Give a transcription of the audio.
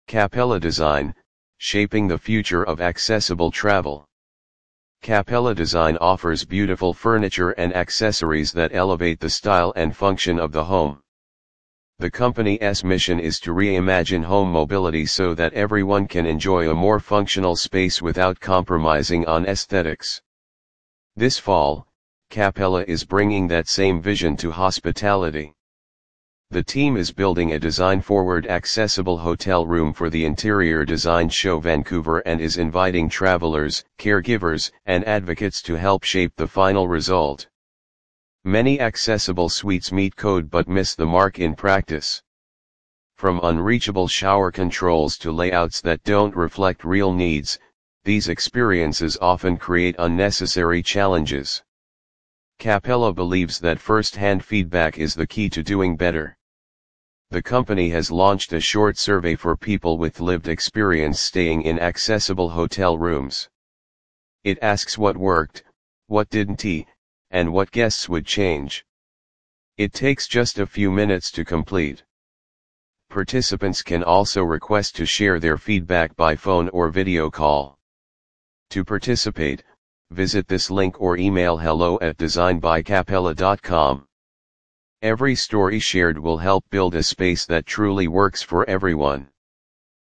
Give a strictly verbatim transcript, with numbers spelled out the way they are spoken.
Capella Design, shaping the future of accessible travel. Capella Design offers beautiful furniture and accessories that elevate the style and function of the home. The company's mission is to reimagine home mobility so that everyone can enjoy a more functional space without compromising on aesthetics. This fall, Capella is bringing that same vision to hospitality. The team is building a design-forward accessible hotel room for the Interior Design Show Vancouver and is inviting travelers, caregivers, and advocates to help shape the final result. Many accessible suites meet code but miss the mark in practice. From unreachable shower controls to layouts that don't reflect real needs, these experiences often create unnecessary challenges. Capella believes that first-hand feedback is the key to doing better. The company has launched a short survey for people with lived experience staying in accessible hotel rooms. It asks what worked, what didn't, and what guests would change. It takes just a few minutes to complete. Participants can also request to share their feedback by phone or video call. To participate, visit this link or email hello at design by capella dot com. Every story shared will help build a space that truly works for everyone.